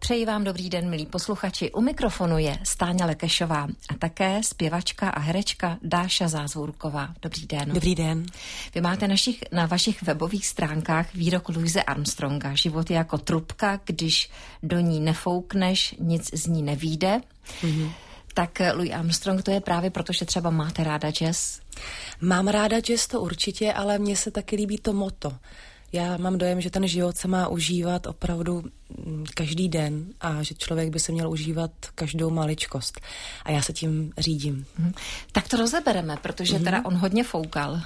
Přeji vám dobrý den, milí posluchači. U mikrofonu je Stáňa Lekešová a také zpěvačka a herečka Dáša Zázvůrková. Dobrý den. Dobrý den. Vy máte na vašich webových stránkách výrok Louise Armstronga. Život je jako trubka, když do ní nefoukneš, nic z ní nevyjde. Mm-hmm. Tak Louis Armstrong, to je právě proto, že třeba máte ráda jazz? Mám ráda jazz, to určitě, ale mně se taky líbí to motto. Já mám dojem, že ten život se má užívat opravdu každý den a že člověk by se měl užívat každou maličkost. A já se tím řídím. Tak to rozebereme, protože teda on hodně foukal.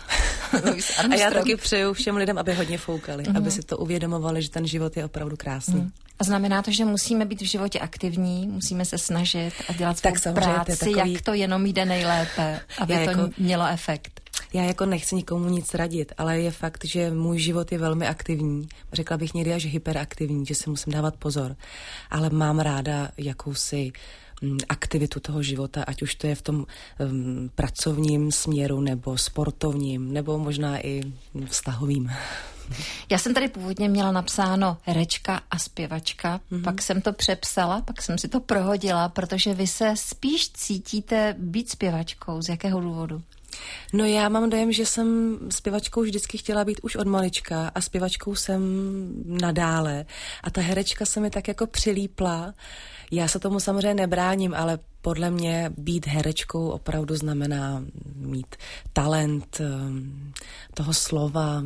A já taky přeju všem lidem, aby hodně foukali, aby si to uvědomovali, že ten život je opravdu krásný. A znamená to, že musíme být v životě aktivní, musíme se snažit a dělat svou práci, jak to jenom jde nejlépe, aby to mělo efekt. Já jako nechci nikomu nic radit, ale je fakt, že můj život je velmi aktivní. Řekla bych někdy až hyperaktivní, že si musím dávat pozor. Ale mám ráda jakousi aktivitu toho života, ať už to je v tom pracovním směru, nebo sportovním, nebo možná i vztahovým. Já jsem tady původně měla napsáno herečka a zpěvačka, pak jsem to přepsala, pak jsem si to prohodila, protože vy se spíš cítíte být zpěvačkou. Z jakého důvodu? No já mám dojem, že jsem zpěvačkou vždycky chtěla být už od malička a zpěvačkou jsem nadále. A ta herečka se mi tak jako přilípla. Já se tomu samozřejmě nebráním, ale podle mě být herečkou opravdu znamená mít talent toho slova.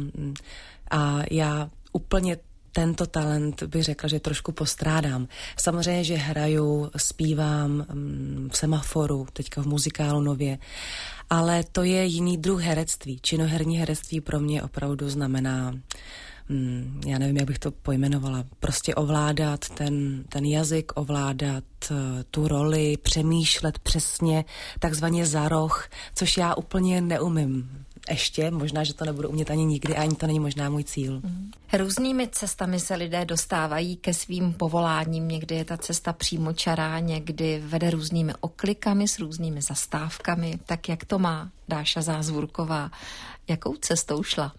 A já úplně tento talent bych řekla, že trošku postrádám. Samozřejmě, že hraju, zpívám v Semaforu, teďka v muzikálu nově, ale to je jiný druh herectví. Činoherní herectví pro mě opravdu znamená, já nevím, jak bych to pojmenovala, prostě ovládat ten jazyk, ovládat tu roli, přemýšlet přesně, takzvaně za roh, což já úplně neumím. Ještě, možná, že to nebudu umět ani nikdy, ani to není možná můj cíl. Různými cestami se lidé dostávají ke svým povoláním. Někdy je ta cesta přímočará, někdy vede různými oklikami, s různými zastávkami. Tak jak to má Dáša Zázvůrková? Jakou cestou šla?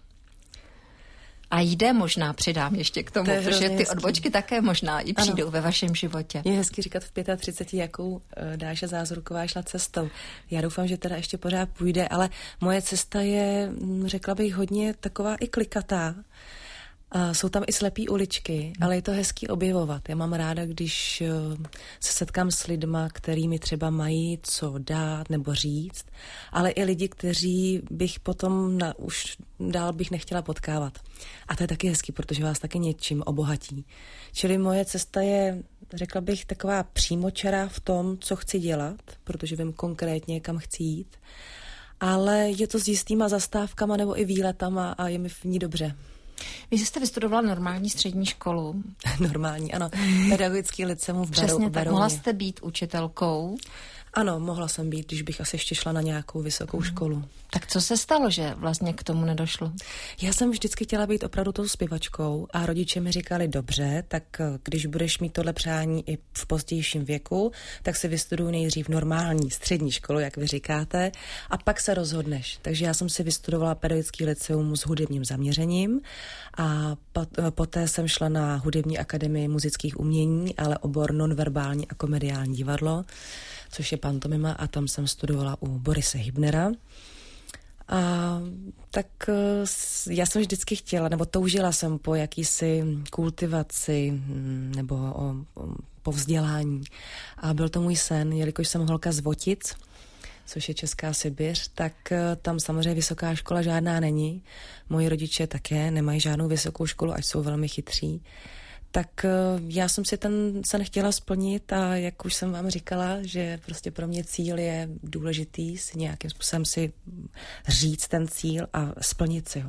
A jde možná, přidám ještě k tomu, protože ty odbočky také možná i přijdou ve vašem životě. Je hezky říkat v 35, jakou Dáša Zázvůrková šla cestou. Já doufám, že teda ještě pořád půjde, ale moje cesta je, řekla bych, hodně taková i klikatá. Jsou tam i slepý uličky, ale je to hezký objevovat. Já mám ráda, když se setkám s lidma, který mi třeba mají co dát nebo říct, ale i lidi, kteří bych potom už dál bych nechtěla potkávat. A to je taky hezký, protože vás taky něčím obohatí. Čili moje cesta je, řekla bych, taková přímočará v tom, co chci dělat, protože vím konkrétně, kam chci jít, ale je to s jistýma zastávkama nebo i výletama a je mi v ní dobře. Vy jste vystudovala normální střední školu. Normální, ano. Pedagogický lyceum v Berouně. Přesně tak. Mohla jste být učitelkou? Ano, mohla jsem být, když bych asi ještě šla na nějakou vysokou školu. Tak co se stalo, že vlastně k tomu nedošlo? Já jsem vždycky chtěla být opravdu tou zpěvačkou a rodiče mi říkali, dobře, tak když budeš mít tohle přání i v pozdějším věku, tak si vystuduj nejdřív normální střední školu, jak vy říkáte, a pak se rozhodneš. Takže já jsem si vystudovala pedagogický lyceum s hudebním zaměřením a poté jsem šla na Hudební akademii muzických umění, ale obor nonverbální a komediální divadlo, což je pantomima, a tam jsem studovala u Borise Hybnera. A tak já jsem vždycky chtěla, nebo toužila jsem po jakýsi kultivaci nebo po vzdělání. A byl to můj sen, jelikož jsem holka z Votic, což je Česká Sibiř, tak tam samozřejmě vysoká škola žádná není. Moji rodiče také nemají žádnou vysokou školu, ať jsou velmi chytří. Tak já jsem si ten sen chtěla splnit a jak už jsem vám říkala, že prostě pro mě cíl je důležitý si nějakým způsobem si říct ten cíl a splnit si ho.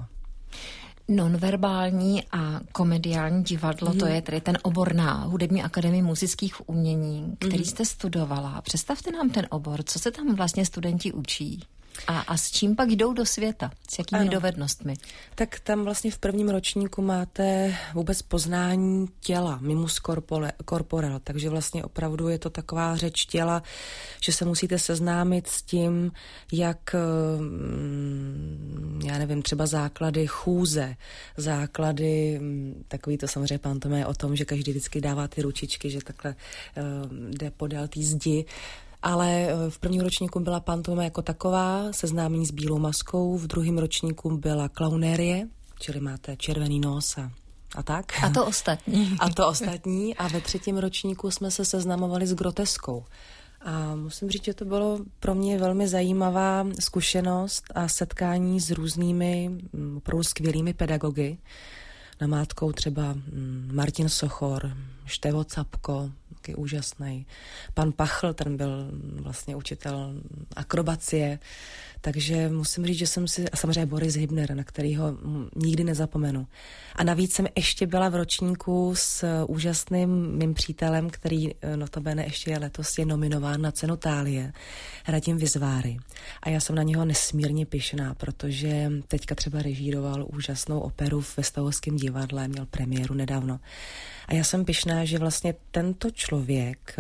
Nonverbální a komediální divadlo, to je tedy ten obor na Hudební akademii muzických umění, který jste studovala. Představte nám ten obor, co se tam vlastně studenti učí? A s čím pak jdou do světa? S jakými dovednostmi? Tak tam vlastně v prvním ročníku máte vůbec poznání těla, mimus corporel, takže vlastně opravdu je to taková řeč těla, že se musíte seznámit s tím, jak, já nevím, třeba základy chůze, základy, takový to samozřejmě pantomé o tom, že každý vždycky dává ty ručičky, že takhle jde podél té zdi. Ale v prvním ročníku byla pantomima jako taková, seznámení s bílou maskou, v druhém ročníku byla klaunérie, čili máte červený nos a tak. A to ostatní. A ve třetím ročníku jsme se seznamovali s groteskou. A musím říct, že to bylo pro mě velmi zajímavá zkušenost a setkání s různými opravdu skvělými pedagogy. Namátkou třeba Martin Sochor, Števo Capko, taky úžasný. Pan Pachl, ten byl vlastně učitel akrobacie, takže musím říct, že jsem si, a samozřejmě Boris Hybner, na kterýho nikdy nezapomenu. A navíc jsem ještě byla v ročníku s úžasným mým přítelem, který notabene ještě letos je nominován na cenu Thálie, Radim Vizváry. A já jsem na něho nesmírně pyšná, protože teďka třeba režíroval úžasnou operu ve Stavovském divadle, měl premiéru nedávno. A já jsem pyšná, že vlastně tento člověk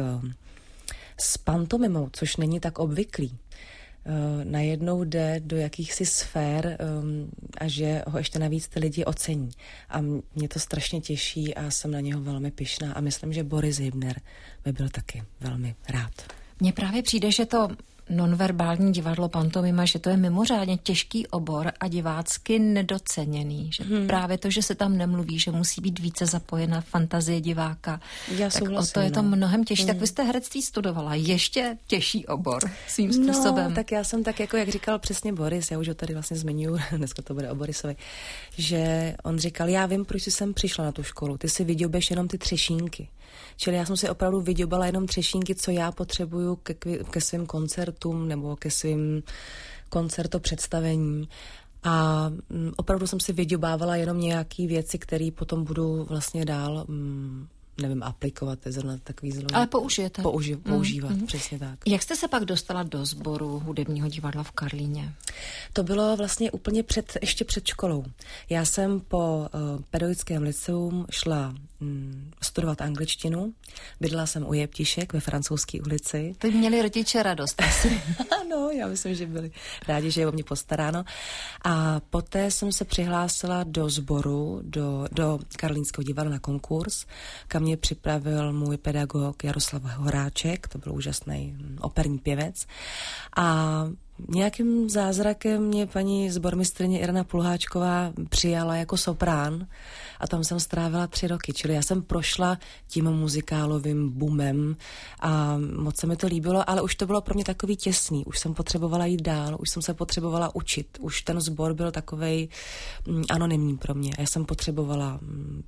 s pantomimou, což není tak obvyklý, najednou jde do jakýchsi sfér a že ho ještě navíc ty lidi ocení. A mě to strašně těší a jsem na něho velmi pyšná a myslím, že Boris Hybner by byl taky velmi rád. Mně právě přijde, že to nonverbální divadlo pantomima, že to je mimořádně těžký obor a divácky nedoceněný. Že právě to, že se tam nemluví, že musí být více zapojena fantazie diváka. Já tak souhlasím, o to je to mnohem těžší. Tak vy jste herectví studovala. Ještě těžší obor svým způsobem. No, tak já jsem tak, jako jak říkal přesně Boris, já už ho tady vlastně zmiňuji, dneska to bude o Borisovi, že on říkal, já vím, proč jsem přišla na tu školu, ty si vyděbeš jenom ty třešínky. Čili já jsem si opravdu vyděbala jenom třešínky, co já potřebuju ke svým koncertům nebo ke svým koncertopředstavením. A opravdu jsem si vyděbávala jenom nějaký věci, které potom budu vlastně dál, nevím, aplikovat, je zrovna takový zlo. Ale použijete. Používat, přesně tak. Jak jste se pak dostala do sboru hudebního divadla v Karlíně? To bylo vlastně úplně ještě před školou. Já jsem po pedagogickém lyceum šla studovat angličtinu. Bydlela jsem u Jeptišek ve Francouzské ulici. To měli rodiče radost asi. Ano, já myslím, že byli rádi, že je o mě postaráno. A poté jsem se přihlásila do sboru, do Karlínského divadla na konkurs, kam mě připravil můj pedagog Jaroslav Horáček, to byl úžasný operní pěvec. A nějakým zázrakem mě paní sbormistryně Irena Pulháčková přijala jako soprán a tam jsem strávila 3 roky, čili já jsem prošla tím muzikálovým boomem a moc se mi to líbilo, ale už to bylo pro mě takový těsný, už jsem potřebovala jít dál, už jsem se potřebovala učit, už ten sbor byl takovej anonymní pro mě. Já jsem potřebovala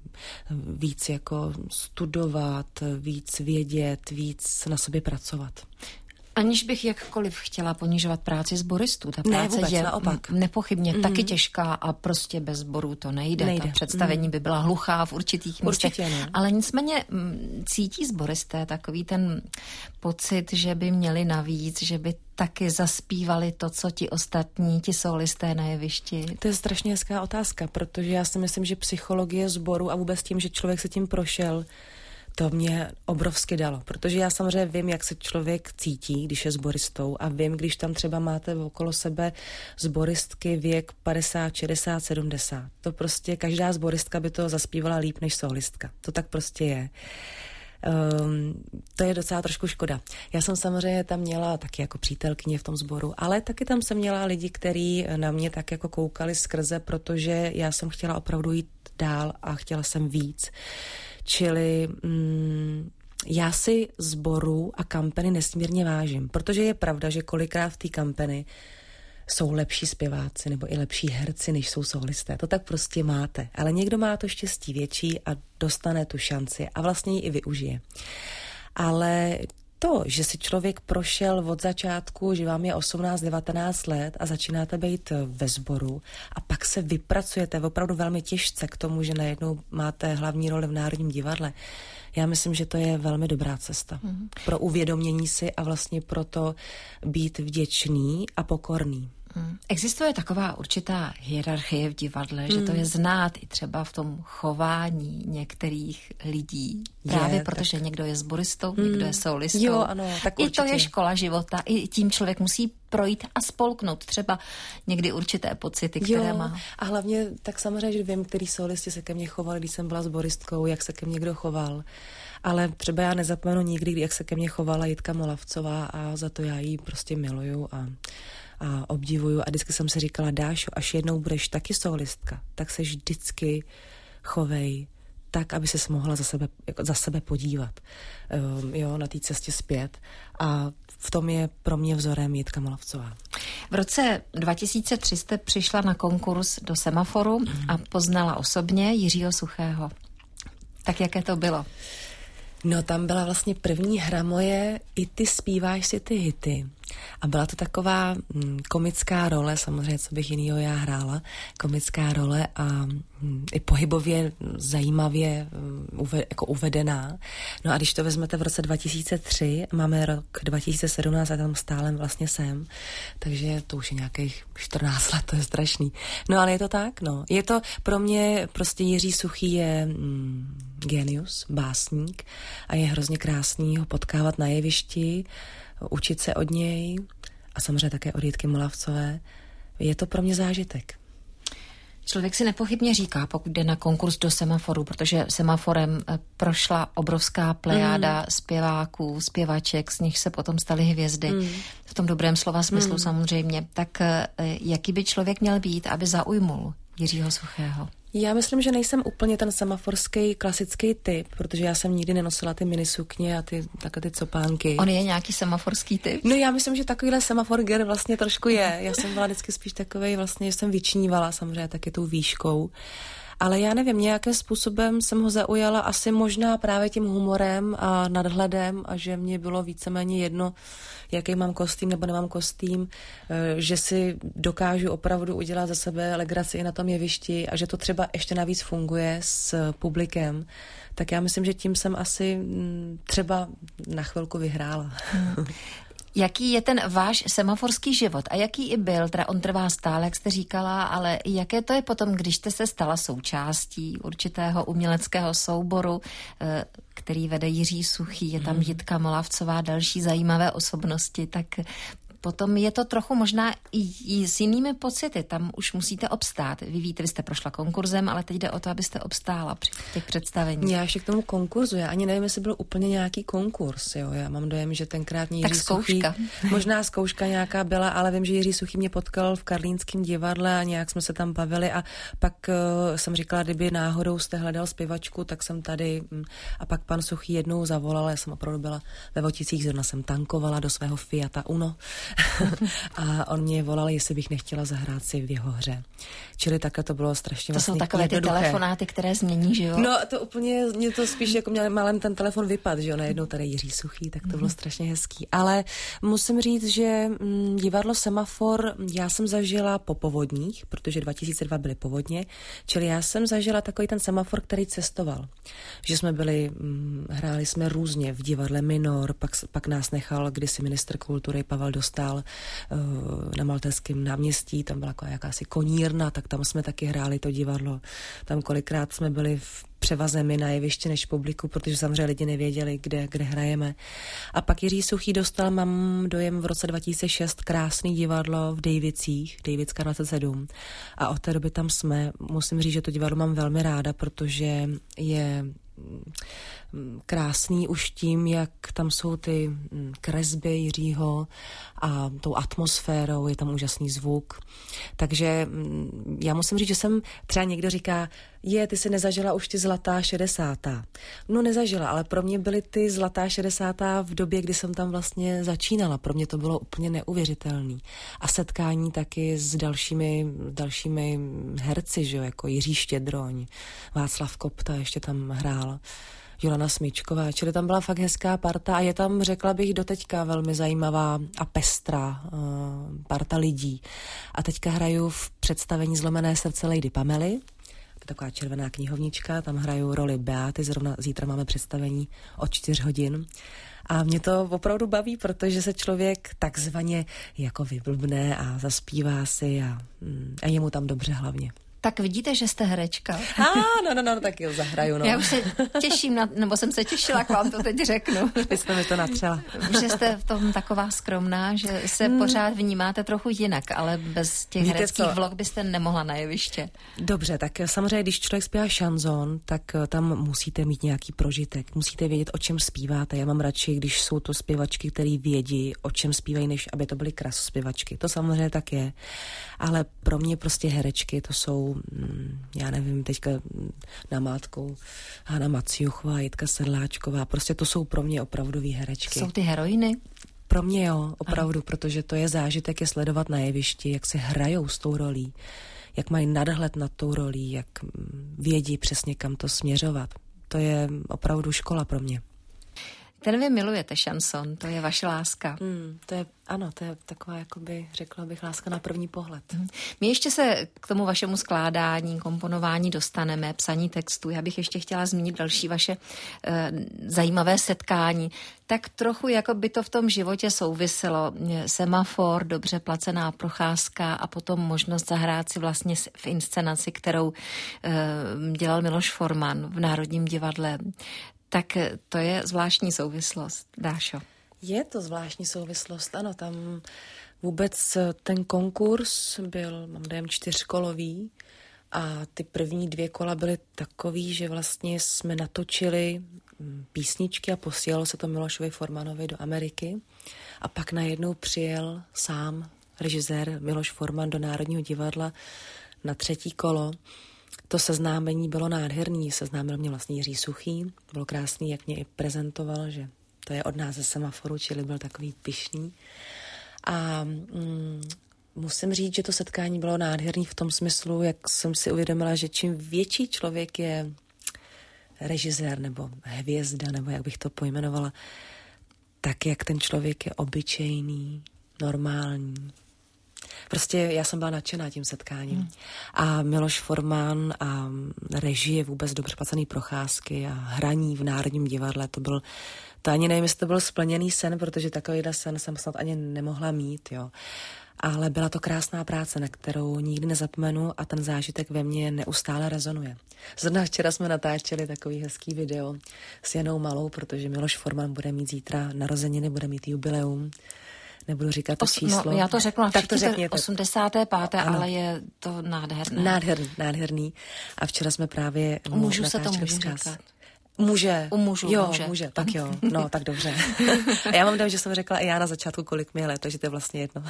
víc jako studovat, víc vědět, víc na sobě pracovat. Aniž bych jakkoliv chtěla ponižovat práci sboristů. Ta práce vůbec, je naopak. Nepochybně taky těžká a prostě bez sborů to nejde. Ta představení by byla hluchá v určitých místech. Ale nicméně cítí sboristé takový ten pocit, že by měli navíc, že by taky zaspívali to, co ti ostatní, ti solisté na jevišti? To je strašně hezká otázka, protože já si myslím, že psychologie sboru a vůbec tím, že člověk se tím prošel, to mě obrovsky dalo, protože já samozřejmě vím, jak se člověk cítí, když je sboristou a vím, když tam třeba máte okolo sebe sboristky věk 50, 60, 70. To prostě každá sboristka by to zaspívala líp než solistka. To tak prostě je. To je docela trošku škoda. Já jsem samozřejmě tam měla taky jako přítelkyně v tom sboru, ale taky tam jsem měla lidi, kteří na mě tak jako koukali skrze, protože já jsem chtěla opravdu jít dál a chtěla jsem víc. Čili já si sboru a kampeny nesmírně vážím, protože je pravda, že kolikrát v té kampeny jsou lepší zpěváci nebo i lepší herci, než jsou solisté. To tak prostě máte. Ale někdo má to štěstí větší a dostane tu šanci a vlastně ji i využije. Ale to, že si člověk prošel od začátku, že vám je 18-19 let a začínáte být ve sboru a pak se vypracujete opravdu velmi těžce k tomu, že najednou máte hlavní roli v Národním divadle. Já myslím, že to je velmi dobrá cesta pro uvědomění si a vlastně pro to být vděčný a pokorný. Existuje taková určitá hierarchie v divadle, že to je znát i třeba v tom chování některých lidí. Právě protože někdo je sboristou, někdo je solistou. Jo, ano, tak určitě. I to je škola života. I tím člověk musí projít a spolknout třeba někdy určité pocity, které má. A hlavně tak samozřejmě, že vím, který solisti se ke mně chovali, když jsem byla sboristkou, jak se ke mně kdo choval. Ale třeba já nezapomenu nikdy, jak se ke mně chovala Jitka Molavcová a za to já ji prostě miluju a obdivuju. A vždycky jsem si říkala, Dášo, až jednou budeš taky solistka, tak se vždycky chovej tak, aby ses mohla za sebe podívat na té cestě zpět. A v tom je pro mě vzorem Jitka Molavcová. V roce 2003 jste přišla na konkurs do Semaforu a poznala osobně Jiřího Suchého. Tak jaké to bylo? No, tam byla vlastně první hra moje I ty zpíváš si ty hity. A byla to taková komická role, samozřejmě, co bych jinýho já hrála, komická role a i pohybově zajímavě jako uvedená. No a když to vezmete v roce 2003, máme rok 2017 a tam stále vlastně jsem, takže to už je nějakých 14 let, to je strašný. No ale je to tak, no. Je to pro mě, prostě Jiří Suchý je genius, básník a je hrozně krásný ho potkávat na jevišti, učit se od něj a samozřejmě také od Jitky Molavcové. Je to pro mě zážitek. Člověk si nepochybně říká, pokud jde na konkurs do Semaforu, protože Semaforem prošla obrovská plejáda zpěváků, zpěvaček, z nich se potom staly hvězdy. V tom dobrém slova smyslu samozřejmě. Tak jaký by člověk měl být, aby zaujmul Jiřího Suchého? Já myslím, že nejsem úplně ten semaforský klasický typ, protože já jsem nikdy nenosila ty minisukně a takové ty copánky. On je nějaký semaforský typ? No já myslím, že takovýhle semaforger vlastně trošku je. Já jsem byla vždycky spíš takovej vlastně, že jsem vyčnívala samozřejmě taky tou výškou. Ale já nevím, nějakým způsobem jsem ho zaujala asi možná právě tím humorem a nadhledem a že mě bylo víceméně jedno, jaký mám kostým nebo nemám kostým, že si dokážu opravdu udělat za sebe legraci i na tom jevišti a že to třeba ještě navíc funguje s publikem. Tak já myslím, že tím jsem asi třeba na chvilku vyhrála. Jaký je ten váš semaforský život a jaký i byl, teda on trvá stále, jak jste říkala, ale jaké to je potom, když jste se stala součástí určitého uměleckého souboru, který vede Jiří Suchý, je tam Jitka Molavcová, další zajímavé osobnosti, tak potom je to trochu možná i s jinými pocity. Tam už musíte obstát. Vy víte, vy jste prošla konkurzem, ale teď jde o to, abyste obstála při těch představeních. Já ještě k tomu konkurzu. Já ani nevím, jestli byl úplně nějaký konkurs. Jo. Já mám dojem, že tenkrát Jiří Suchý... Možná zkouška nějaká byla, ale vím, že Jiří Suchý mě potkal v Karlínském divadle a nějak jsme se tam bavili a pak jsem říkala, kdyby náhodou jste hledal zpěvačku, tak jsem tady. A pak pan Suchý jednou zavolal, já jsem opravdu byla ve Voticích, zrovna jsem tankovala do svého Fiata Uno. A on mě volal, jestli bych nechtěla zahrát si v jeho hře. Čili takhle to bylo strašně To jsou takové ty telefonáty, které změní život. No to úplně, mě to spíš jako měl málem ten telefon vypad, že jo, najednou tady Jiří Suchý, tak to bylo strašně hezký. Ale musím říct, že divadlo Semafor já jsem zažila po povodních, protože 2002 byly povodně, čili já jsem zažila takový ten Semafor, který cestoval. Že jsme byli, hráli jsme různě v divadle Minor, pak nás nechal kdysi ministr kultury Pavel Dostál na Maltéském náměstí, tam byla jakási konírna, tak tam jsme taky hráli to divadlo. Tam kolikrát jsme byli v převazemi na jeviště než publiku, protože samozřejmě lidi nevěděli, kde hrajeme. A pak Jiří Suchý dostal, mám dojem, v roce 2006 krásný divadlo v Dejvicích, Dejvická 27. A od té doby tam jsme. Musím říct, že to divadlo mám velmi ráda, protože je krásný už tím, jak tam jsou ty kresby Jiřího a tou atmosférou, je tam úžasný zvuk. Takže já musím říct, že jsem, třeba někdo říká, ty si nezažila už ty zlatá 60. No nezažila, ale pro mě byly ty zlatá 60. v době, kdy jsem tam vlastně začínala. Pro mě to bylo úplně neuvěřitelný. A setkání taky s dalšími herci, že jo, jako Jiří Štědroň, Václav Kopta ještě tam hrál, Jolana Smyčková, čili tam byla fakt hezká parta a je tam, řekla bych, doteďka velmi zajímavá a pestrá parta lidí. A teďka hraju v představení Zlomené srdce Lady Pamely, taková červená knihovnička, tam hraju roli Beáty, zrovna zítra máme představení od 4 hodin. A mě to opravdu baví, protože se člověk takzvaně jako vyblbne a zaspívá si a je mu tam dobře hlavně. Tak vidíte, že jste herečka. No, tak jo, zahraju, no. Já už se těším, nebo jsem se těšila, k vám to teď řeknu. Vy jste mi to natřela. Že jste v tom taková skromná, že se pořád vnímáte trochu jinak, ale bez těch hereckých vlog byste nemohla na jeviště. Dobře, tak samozřejmě, když člověk zpívá šanzon, tak tam musíte mít nějaký prožitek, musíte vědět, o čem zpíváte. Já mám radši, když jsou to zpěvačky, které vědí, o čem zpívají, než aby to byly krasospěvačky. To samozřejmě tak je, ale pro mě prostě herečky, to jsou já nevím, teďka namátkou Hana Maciuchová, Jitka Sedláčková, prostě to jsou pro mě opravdový herečky. Jsou ty heroiny? Pro mě jo, opravdu, protože to je zážitek je sledovat na jevišti, jak si hrajou s tou rolí, jak mají nadhled nad tou rolí, jak vědí přesně, kam to směřovat. To je opravdu škola pro mě. Ten vy milujete šanson, to je vaše láska. To je taková, jakoby, řekla bych, láska na první pohled. My ještě se k tomu vašemu skládání, komponování dostaneme, psaní textu. Já bych ještě chtěla zmínit další vaše zajímavé setkání. Tak trochu, jako by to v tom životě souviselo. Semafor, dobře placená procházka a potom možnost zahrát si vlastně v inscenaci, kterou dělal Miloš Forman v Národním divadle. Tak to je zvláštní souvislost, Dášo. Je to zvláštní souvislost, ano, tam vůbec ten konkurs byl, mám dojem, 4kolový a ty první 2 kola byly takový, že vlastně jsme natočili písničky a posílalo se to Milošovi Formanovi do Ameriky a pak najednou přijel sám režisér Miloš Forman do Národního divadla na 3. kolo. To seznámení bylo nádherný, seznámil mě vlastně Jiří Suchý, bylo krásný, jak mě i prezentoval, že to je od nás ze Semaforu, čili byl takový pyšný. A musím říct, že to setkání bylo nádherný v tom smyslu, jak jsem si uvědomila, že čím větší člověk je režisér nebo hvězda, nebo jak bych to pojmenovala, tak jak ten člověk je obyčejný, normální. Prostě já jsem byla nadšená tím setkáním. A Miloš Forman a režie vůbec dobře placený procházky a hraní v Národním divadle, to ani nevím, jestli to byl splněný sen, protože takovýhle sen jsem snad ani nemohla mít, jo. Ale byla to krásná práce, na kterou nikdy nezapomenu a ten zážitek ve mně neustále rezonuje. Zrovna včera jsme natáčeli takový hezký video s Janou Malou, protože Miloš Forman bude mít zítra narozeniny, bude mít jubileum. Nebudu říkat to číslo. No, já to řekla, tak to řekněte. 85. ale je to nádherné. Nádherný. A včera jsme právě Můžu se tomu říkat? Může. U mužů jo, může. Tak jo, no tak dobře. A já mám dojem, že jsem řekla i já na začátku, kolik mi je let, takže to je vlastně jedno.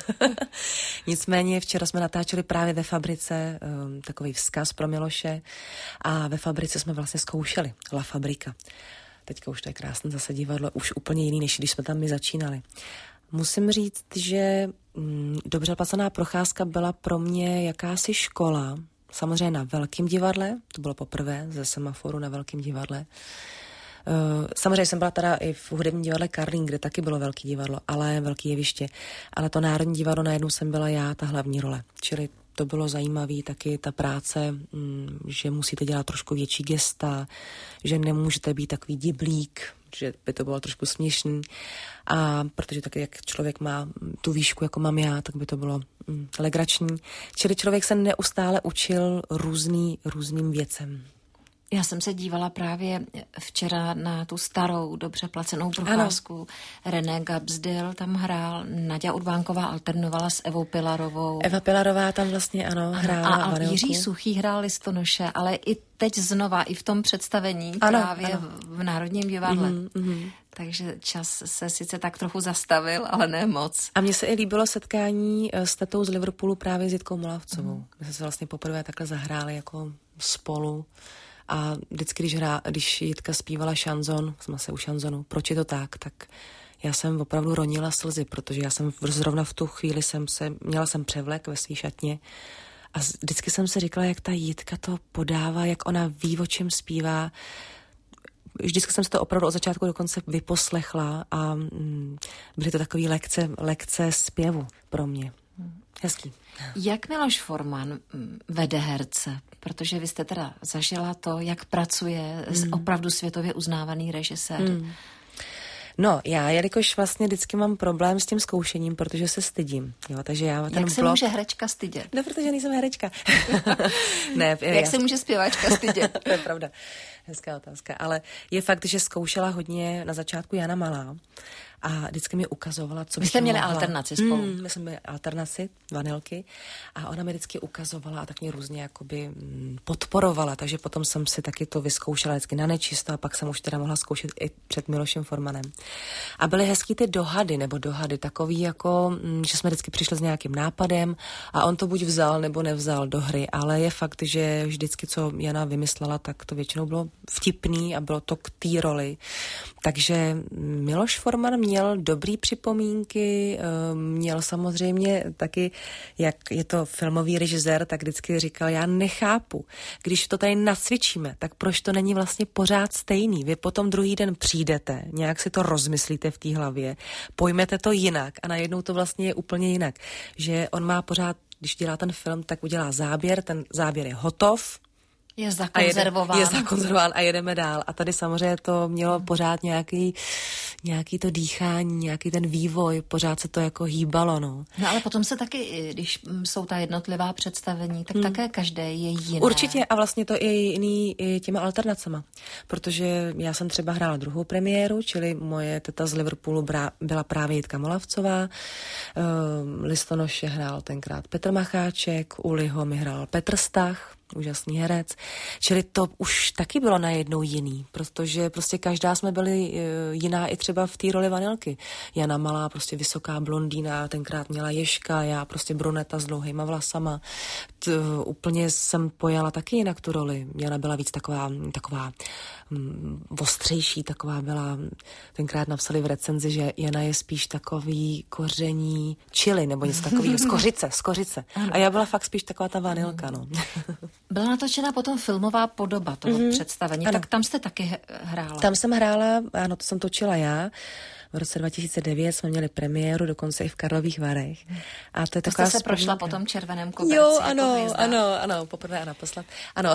Nicméně včera jsme natáčeli právě ve Fabrice takový vzkaz pro Miloše a ve Fabrice jsme vlastně zkoušeli La Fabrika. Teďka už to je krásné zase divadlo, už úplně jiný, než když jsme tam my začínali. Musím říct, že dobře placená procházka byla pro mě jakási škola, samozřejmě na Velkém divadle, to bylo poprvé ze Semaforu na Velkém divadle. Samozřejmě jsem byla teda i v hudebním divadle Karlín, kde taky bylo velký divadlo, ale velký jeviště. Ale to Národní divadlo najednou jsem byla já, ta hlavní role. Čili to bylo zajímavé, taky ta práce, že musíte dělat trošku větší gesta, že nemůžete být takový diblík, že by to bylo trošku směšný. A protože taky, jak člověk má tu výšku, jako mám já, tak by to bylo legrační. Čili člověk se neustále učil různým věcem. Já jsem se dívala právě včera na tu starou, dobře placenou procházku. René Gabsdil tam hrál, Naďa Urbánková alternovala s Evou Pilarovou. Eva Pilarová tam vlastně, ano, hrála. A Jiří Suchý hrál Listonoše, ale i teď znova, i v tom představení právě v Národním divadle. Takže čas se sice tak trochu zastavil, ale ne moc. A mně se i líbilo setkání s tetou z Liverpoolu právě s Jitkou Molavcovou. My jsme se vlastně poprvé takhle zahráli jako spolu. A vždycky, když Jitka zpívala šanzon, jsme se u šanzonu, proč je to tak já jsem opravdu ronila slzy, protože já jsem zrovna v tu chvíli měla jsem převlek ve svý šatně a vždycky jsem si říkala, jak ta Jitka to podává, jak ona ví, o čem zpívá. Vždycky jsem si to opravdu od začátku do konce vyposlechla a byly to takový lekce zpěvu pro mě. Hezký. Jak Miloš Forman vede herce? Protože vy jste teda zažila to, jak pracuje opravdu světově uznávaný režisér. No, já jelikož vlastně vždycky mám problém s tím zkoušením, protože se stydím. Jo, takže já ten Jak se může herečka stydět? No, protože nejsem herečka. Ne, jak se může zpěvačka stydět? To je pravda. Hezká otázka. Ale je fakt, že zkoušela hodně na začátku Jana Malá a vždycky mi ukazovala, co by jste měli alternaci spolu. My jsme měli alternaci, vanilky, a ona mi vždycky ukazovala a tak mě různě jakoby podporovala, takže potom jsem si taky to vyzkoušela vždycky na nečisto a pak jsem už teda mohla zkoušet i před Milošem Formanem. A byly hezký ty dohady takový jako, že jsme vždycky přišli s nějakým nápadem a on to buď vzal nebo nevzal do hry, ale je fakt, že vždycky, co Jana vymyslela, tak to většinou bylo vtipný a bylo to k té roli. Takže Miloš Forman měl dobrý připomínky, měl samozřejmě taky, jak je to filmový režisér, tak vždycky říkal, já nechápu, když to tady nacvičíme, tak proč to není vlastně pořád stejný? Vy potom druhý den přijdete, nějak si to rozmyslíte v té hlavě, pojmete to jinak a najednou to vlastně je úplně jinak. Že on má pořád, když dělá ten film, tak udělá záběr, ten záběr je hotov, je zakonzervován a jedeme dál. A tady samozřejmě to mělo pořád nějaký to dýchání, nějaký ten vývoj, pořád se to jako hýbalo, no. No ale potom se taky, když jsou ta jednotlivá představení, tak také každé je jiné. Určitě a vlastně to je jiný i těma alternacema, protože já jsem třeba hrála druhou premiéru, čili moje teta z Liverpoolu byla právě Jitka Molavcová, listonoše hrál tenkrát Petr Macháček, u Liho mi hrál Petr Stach, úžasný herec. Čili to už taky bylo najednou jiný, protože prostě každá jsme byli jiná i třeba v té roli Vanilky. Jana Malá, prostě vysoká blondýna, tenkrát měla Ježka, já prostě bruneta s dlouhýma vlasama. Úplně jsem pojala taky jinak tu roli. Jana byla víc taková ostřejší, taková byla, tenkrát napsali v recenzi, že Jana je spíš takový koření čili, nebo něco takového, z kořice. A já byla fakt spíš taková ta Vanilka, no. Byla natočena potom filmová podoba toho představení, ano. Tak tam jste taky hrála. Tam jsem hrála, ano, to jsem točila já. V roce 2009 jsme měli premiéru, dokonce i v Karlových Varech. A to je taková jste se prošla po tom červeném koberci. Jo, ano, poprvé a naposled. Ano,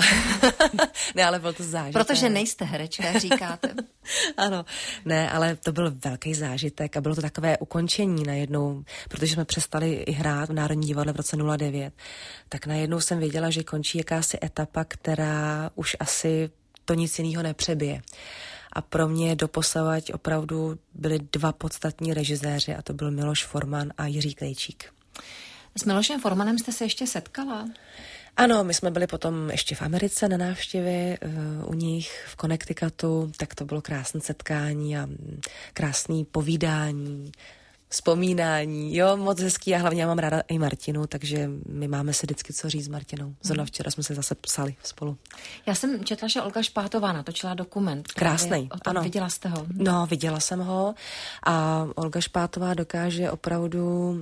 ne, ale byl to zážitek. Protože nejste herečka, říkáte. Ano, ne, ale to byl velký zážitek a bylo to takové ukončení najednou, protože jsme přestali i hrát v Národní divadle v roce 2009, tak najednou jsem věděla, že končí jakási etapa, která už asi to nic jiného nepřebije. A pro mě doposavať opravdu byli dva podstatní režiséři a to byl Miloš Forman a Jiří Krejčík. S Milošem Formanem jste se ještě setkala? Ano, my jsme byli potom ještě v Americe na návštěvě u nich v Connecticutu, tak to bylo krásné setkání a krásné povídání, vzpomínání, jo, moc hezký a hlavně já mám ráda i Martinu, takže my máme si vždycky co říct s Martinou. Zrovna včera jsme se zase psali spolu. Já jsem četla, že Olga Špátová natočila dokument. Krásnej, ano. Viděla jste ho? No, viděla jsem ho a Olga Špátová dokáže opravdu,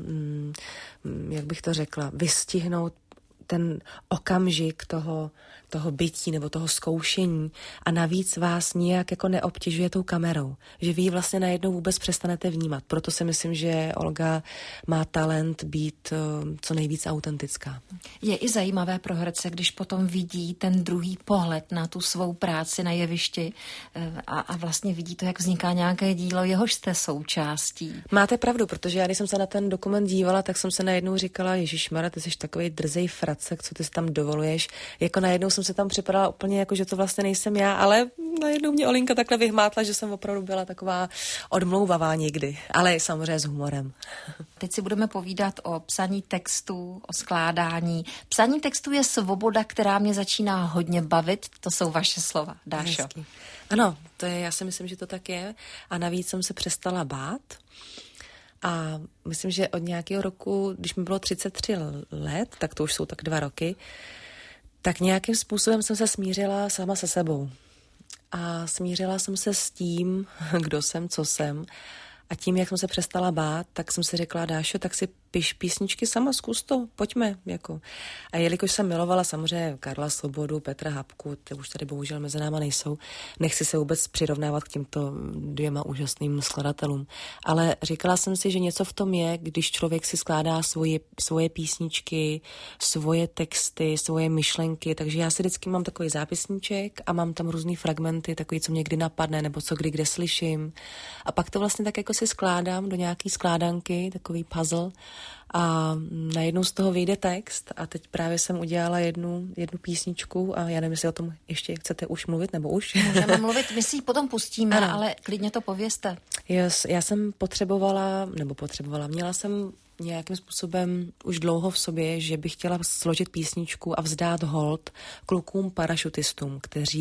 jak bych to řekla, vystihnout ten okamžik toho bytí nebo toho zkoušení a navíc vás nijak jako neobtěžuje tou kamerou. Že vy ji vlastně najednou vůbec přestanete vnímat. Proto si myslím, že Olga má talent být co nejvíc autentická. Je i zajímavé pro herce, když potom vidí ten druhý pohled na tu svou práci na jevišti a vlastně vidí to, jak vzniká nějaké dílo, jehož jste součástí. Máte pravdu, protože já, když jsem se na ten dokument dívala, tak jsem se najednou říkala, ježišmarja, ty jsi takovej drzej fracek, co ty si tam dovoluješ. Jako najednou jsem se tam připadala úplně jako, že to vlastně nejsem já, ale najednou mě Olinka takhle vyhmátla, že jsem opravdu byla taková odmlouvavá někdy, ale samozřejmě s humorem. Teď si budeme povídat o psaní textů, o skládání. Psaní textů je svoboda, která mě začíná hodně bavit. To jsou vaše slova, Dášo. Hezky. Ano, já si myslím, že to tak je. A navíc jsem se přestala bát. A myslím, že od nějakého roku, když mi bylo 33 let, tak to už jsou tak 2 roky, tak nějakým způsobem jsem se smířila sama se sebou. A smířila jsem se s tím, kdo jsem, co jsem. A tím, jak jsem se přestala bát, tak jsem si řekla, Dášo, tak si piš písničky sama, zkus to, pojďme, jako. A jelikož jsem milovala samozřejmě Karla Svobodu, Petra Habku, ty už tady bohužel mezi náma nejsou, nechci se vůbec přirovnávat k těmto dvěma úžasným skladatelům, ale říkala jsem si, že něco v tom je, když člověk si skládá svoje písničky, svoje texty, svoje myšlenky, takže já si vždycky mám takový zápisníček a mám tam různý fragmenty, takový, co mě kdy napadne, nebo co kdy kde slyším. A pak to vlastně tak jako si skládám do nějaký skládanky, takový puzzle a najednou z toho vyjde text a teď právě jsem udělala jednu písničku a já nevím, jestli o tom ještě chcete už mluvit, nebo už? Můžeme mluvit, my si ji potom pustíme, ano. Ale klidně to povězte. Já jsem měla jsem nějakým způsobem už dlouho v sobě, že bych chtěla složit písničku a vzdát hold klukům parašutistům,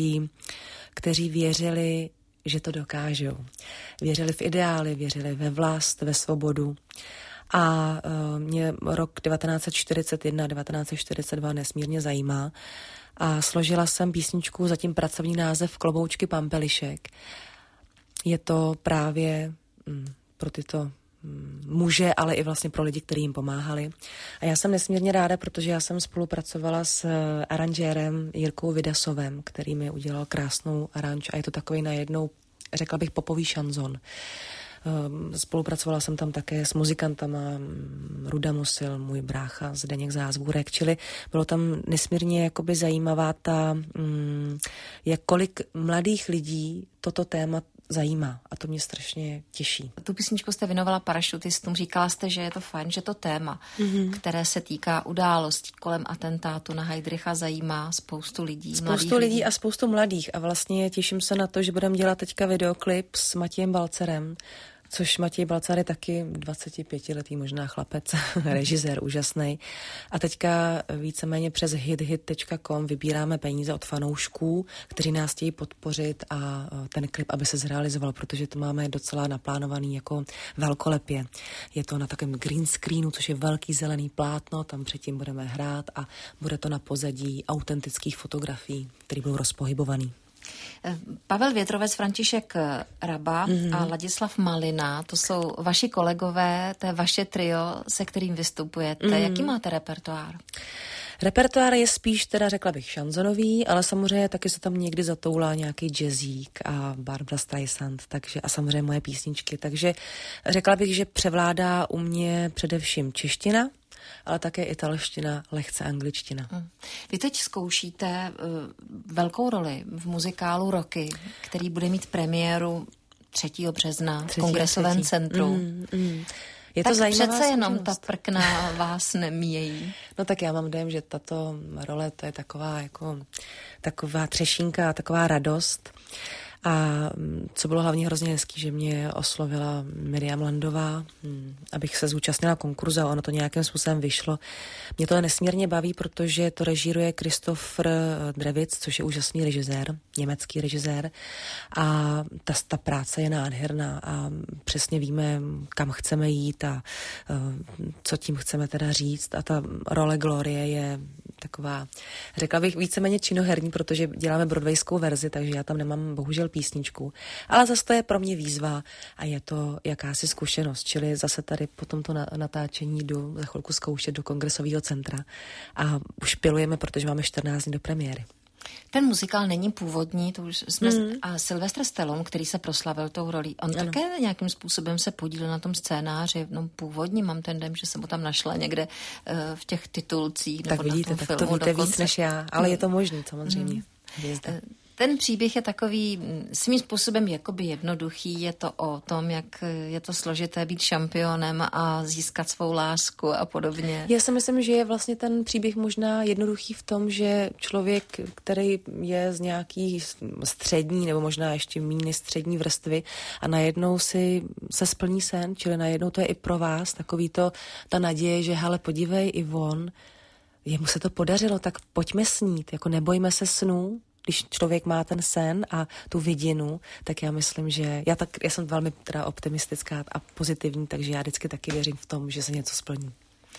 kteří věřili, že to dokážou. Věřili v ideály, věřili ve vlast, ve svobodu. A mě rok 1941, 1942 nesmírně zajímá. A složila jsem písničku, zatím pracovní název Kloboučky Pampelišek. Je to právě pro tyto muže, ale i vlastně pro lidi, kteří jim pomáhali. A já jsem nesmírně ráda, protože já jsem spolupracovala s aranžérem Jirkou Vidasovem, který mi udělal krásnou aranž a je to takový najednou, řekla bych, popový šanzon. Spolupracovala jsem tam také s muzikantama Ruda Musil, můj brácha Zdeněk Zázvůrek, čili bylo tam nesmírně jakoby zajímavá jak kolik mladých lidí toto téma zajímá a to mě strašně těší. Tu písničku jste věnovala parašutistům, říkala jste, že je to fajn, že to téma, které se týká událostí kolem atentátu na Heydricha, zajímá spoustu lidí. Spoustu lidí a spoustu mladých a vlastně těším se na to, že budeme dělat teďka videoklip s Matějem Balcerem, což Matěj Balcar je taky 25letý možná chlapec, režisér úžasný. A teďka víceméně přes hithit.com vybíráme peníze od fanoušků, kteří nás chtějí podpořit a ten klip, aby se zrealizoval, protože to máme docela naplánovaný jako velkolepě. Je to na takovém green screenu, což je velký zelený plátno, tam předtím budeme hrát a bude to na pozadí autentických fotografií, které budou rozpohybovaný. Pavel Větrovec, František Raba a Ladislav Malina, to jsou vaši kolegové, to je vaše trio, se kterým vystupujete. Jaký máte repertoár? Repertoár je spíš, teda řekla bych, šanzonový, ale samozřejmě taky se tam někdy zatoulá nějaký jazzík a Barbra Streisand, takže a samozřejmě moje písničky. Takže řekla bych, že převládá u mě především čeština, ale také italština, lehce angličtina. Vy teď zkoušíte velkou roli v muzikálu Roky, který bude mít premiéru 3. března v Kongresovém centru. Je tak to zajímavá přece jenom zkušenost. Ta prkna vás nemíjejí. No tak já mám dojem, že tato role to je taková třešínka a taková radost. A co bylo hlavně hrozně hezký, že mě oslovila Miriam Landová, abych se zúčastnila konkurzu a ono to nějakým způsobem vyšlo. Mě to nesmírně baví, protože to režíruje Christopher Drewitz, což je úžasný režisér, německý režisér. A ta práce je nádherná a přesně víme, kam chceme jít a co tím chceme teda říct. A ta role Glorie je taková, řekla bych, víceméně činoherní, protože děláme broadwayskou verzi, takže já tam nemám bohužel písničku. Ale zase to je pro mě výzva a je to jakási zkušenost, čili zase tady po tomto natáčení jdu za chvilku zkoušet do Kongresového centra a už pilujeme, protože máme 14 dní do premiéry. Ten muzikál není původní, to už jsme a Sylvester Stallone, který se proslavil tou rolí, on také nějakým způsobem se podílel na tom scénáři, no původní, mám ten dojem, že jsem ho tam našla někde v těch titulcích. Tak vidíte, tak to víte víc než já, ale je to možný samozřejmě. Ten příběh je takový svým způsobem jakoby jednoduchý, je to o tom, jak je to složité být šampionem a získat svou lásku a podobně. Já si myslím, že je vlastně ten příběh možná jednoduchý v tom, že člověk, který je z nějaký střední nebo možná ještě méně střední vrstvy a najednou se splní sen, čili najednou to je i pro vás takový to, ta naděje, že hele, podívej, i on, jemu se to podařilo, tak pojďme snít, jako nebojme se snů. Když člověk má ten sen a tu vidinu, tak já myslím, že já jsem velmi teda optimistická a pozitivní, takže já vždycky taky věřím v tom, že se něco splní.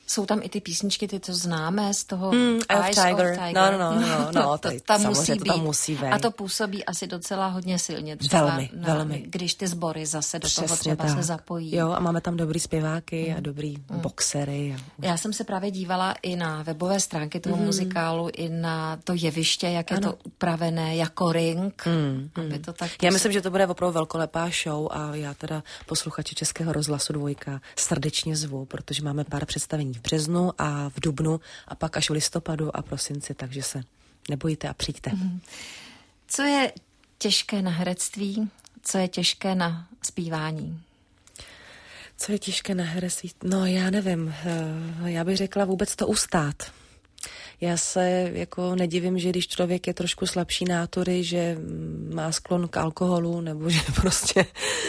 Jsou tam i ty písničky, ty to známe z toho Eyes of Tiger. No, to tam musí být. A to působí asi docela hodně silně. Třeba velmi. Když ty sbory zase do Přesně toho třeba tak. se zapojí. Jo, a máme tam dobrý zpěváky a dobrý boxery. Já jsem se právě dívala i na webové stránky toho muzikálu, i na to jeviště, jak je to upravené jako ring. Aby to tak Já myslím, že to bude opravdu velkolepá show a já teda posluchače Českého rozhlasu 2 srdečně zvu, protože máme pár představení v březnu a v dubnu a pak až v listopadu a prosinci, takže se nebojte a přijďte. Co je těžké na herectví? Co je těžké na zpívání? Co je těžké na herectví? No já nevím, já bych řekla vůbec to ustát. Já se jako nedivím, že když člověk je trošku slabší nátury, že má sklon k alkoholu, nebo že prostě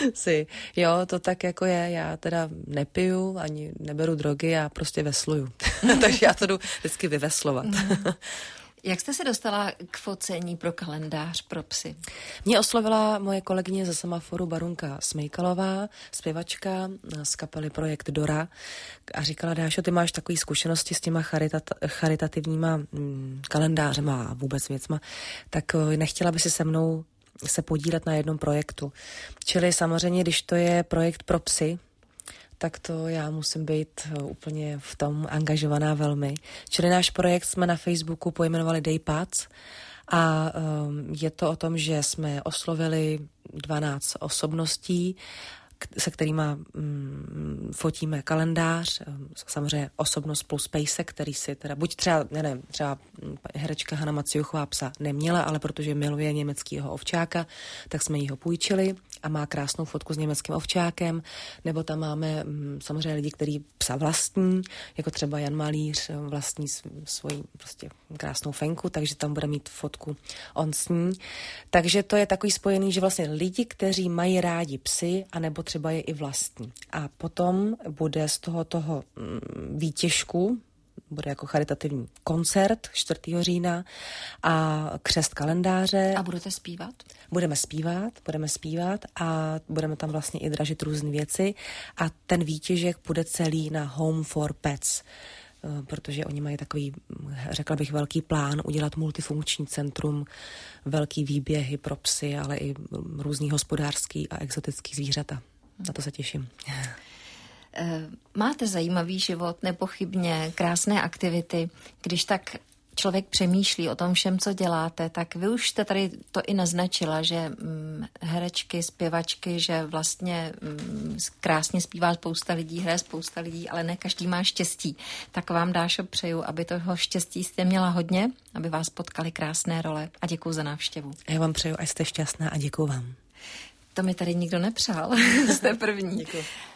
to tak jako je. Já teda nepiju, ani neberu drogy, já prostě vesluju. Takže já to jdu vždycky vyveslovat. Jak jste se dostala k focení pro kalendář pro psy? Mě oslovila moje kolegyně ze Semaforu Barunka Smejkalová, zpěvačka z kapely Projekt Dora a říkala: Dášo, ty máš takové zkušenosti s těma charitativníma kalendářema a vůbec věcma, tak nechtěla by si se mnou se podílet na jednom projektu. Čili samozřejmě, když to je projekt pro psy, tak to já musím být úplně v tom angažovaná velmi. Čili náš projekt jsme na Facebooku pojmenovali Daypads a je to o tom, že jsme oslovili 12 osobností, se kterýma fotíme kalendář, samozřejmě osobnost plus pejsek, který si teda, buď třeba herečka Hana Maciuchová psa neměla, ale protože miluje německýho ovčáka, tak jsme jí ho půjčili a má krásnou fotku s německým ovčákem, nebo tam máme samozřejmě lidi, kteří psa vlastní, jako třeba Jan Malíř vlastní svoji prostě krásnou fenku, takže tam bude mít fotku on s ní. Takže to je takový spojený, že vlastně lidi, kteří mají rádi psy, anebo třeba je i vlastní. A potom bude z toho výtěžku, bude jako charitativní koncert 4. října a křest kalendáře. A budete zpívat? Budeme zpívat a budeme tam vlastně i dražit různé věci a ten výtěžek bude celý na Home for Pets, protože oni mají takový, řekla bych, velký plán udělat multifunkční centrum, velký výběhy pro psy, ale i různý hospodářský a exotický zvířata. Na to se těším. Máte zajímavý život, nepochybně, krásné aktivity. Když tak člověk přemýšlí o tom všem, co děláte, tak vy už jste tady to i naznačila, že herečky, zpěvačky, že vlastně krásně zpívá spousta lidí, hraje spousta lidí, ale ne každý má štěstí. Tak vám, Dášo, přeju, aby toho štěstí jste měla hodně, aby vás potkali krásné role a děkuju za návštěvu. Já vám přeju, ať jste šťastná a děkuju vám. To mi tady nikdo nepřál. Jste první. Děkuji.